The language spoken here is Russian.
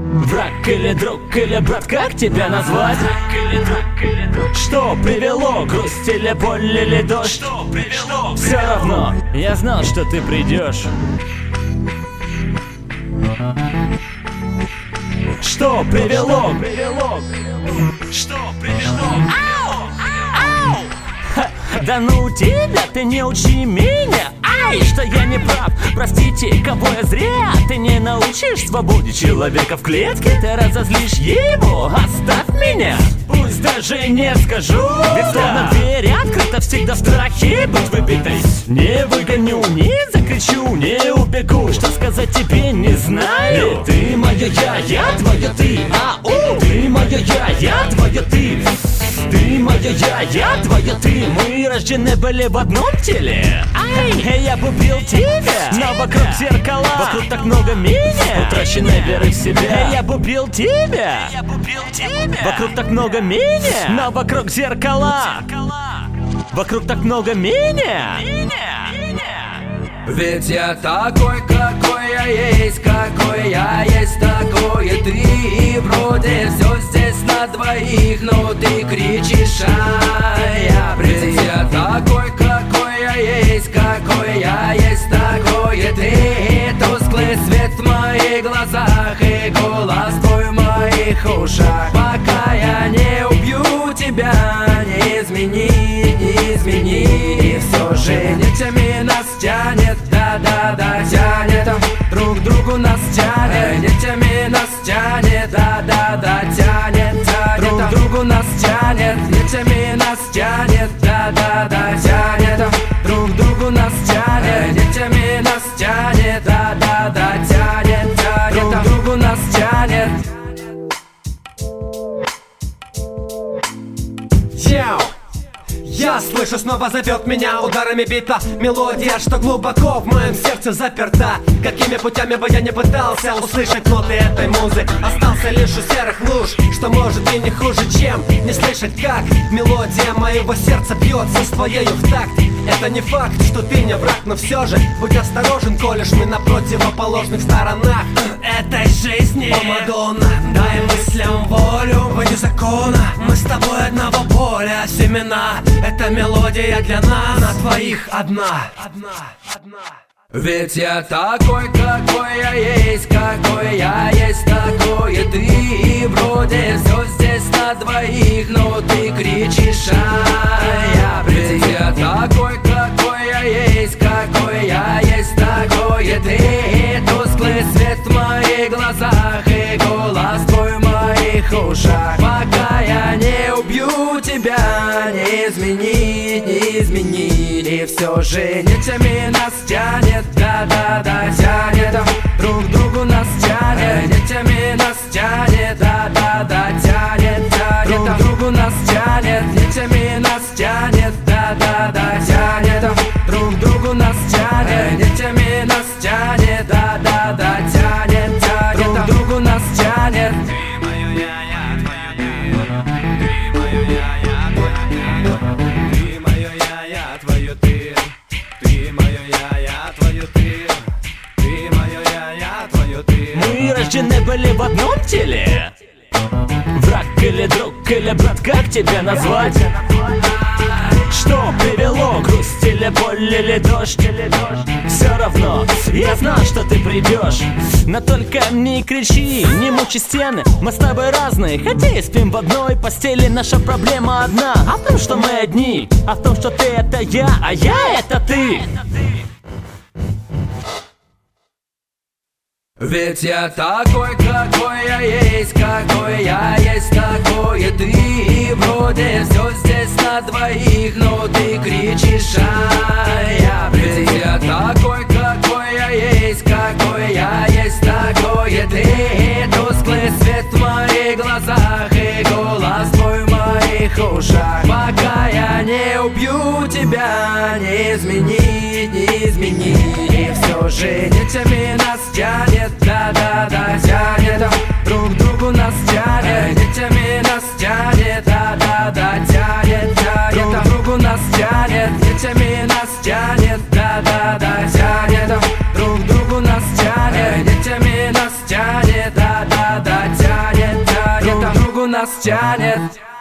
Враг или друг, или брат, как тебя назвать? Что привело, грусть или боль, или дождь? Что привело? Все равно, я знал, что ты придешь. Что привело? Что привело? Ау! Ха, да ну тебя, ты не учи меня. Ай, что я не прав, простите, кого я зря. Ты не научишь свободе человека в клетке. Ты разозлишь его, оставь меня. Пусть даже не скажу, ведь словно дверь открыта всегда в страхе быть выбитой. Не выгоню, не закричу, не убегу. Что сказать тебе не знаю. Ты моя я твоя ты. Ау, ты моя я твоя ты. Ты моя я твоя ты. Мы рождены были в одном теле. Ай, я бы убил тебя, но вокруг зеркала. Вокруг так много меня, утраченной веры в себя. Я бы убил тебя, вокруг так много меня, но вокруг зеркала. Вокруг так много меня. Ведь я такой, какой я есть, такое ты. И вроде все здесь на двоих, но ты кричишь, ведь я такой, какой я есть, такое ты. Тусклый свет в моих глазах и голос твой в моих ушах. Пока я не убью тебя, не измени. И все же нитями нас тянет, да-да-да, тянет. Друг к другу нас тянет, нитями нас тянет, да-да-да, тянет. Друг к другу нас тянет, нитями нас тянет, да-да-да, тянет. Друг к другу нас тянет, нитями нас тянет, да-да-да, тянет. Друг к другу нас тянет. Я слышу, снова зовет меня ударами бита. Мелодия, что глубоко в моем сердце заперта. Какими путями бы я не пытался услышать ноты этой музы, остался лишь у серых луж, что может и не хуже, чем не слышать, как мелодия моего сердца бьется с твоею в такт. Это не факт, что ты не враг, но все же будь осторожен, коли ж мы на противоположных сторонах этой жизни. О, Мадонна, дай мыслям волю, вне закона. Мы с тобой одного поля семена. Эта мелодия для нас, на твоих одна. Ведь я такой, какой я есть, такое ты. И вроде все здесь на двоих, но ты кричишь, ведь я такой, какой я есть, такое ты. Тусклый свет в моих глазах и голос твой в моих ушах. Пока я не убью тебя, не измени. И все же нитями нас тянет, да-да-да, тянет. Друг к другу нас тянет, нитями нас тянет, да-да-да, тянет. Друг к другу нас тянет, нитями нас тянет, да-да-да, тянет. Друг к другу нас тянет, нитями нас тянет, да-да-да, тянет. Друг к другу нас тянет. Мы рождены были в одном теле. Враг или друг, или брат, как тебя назвать? Что привело, грусть или боль, или дождь? Все равно, я знал, что ты придешь. Но только не кричи, не мучи стены. Мы с тобой разные, хотя и спим в одной постели. Наша проблема одна, а в том, что мы одни. А в том, что ты это я, а я это ты. Ведь я такой, какой я есть, такое ты. И вроде все здесь на двоих, но ты кричишь, ведь я такой, какой я есть, такое ты. Тусклый свет в моих глазах и голос твой в моих ушах. Пока я не убью тебя, не измени. И все же нитями нас тянет, да-да-да, тянет. Друг к другу нас тянет, нитями нас тянет, да-да-да, тянет. Друг к другу нас тянет, нитями нас тянет, да-да-да, тянет. Друг к другу нас тянет, нитями нас тянет, да. да-да-да, тянет, тянет, друг к другу нас тянет.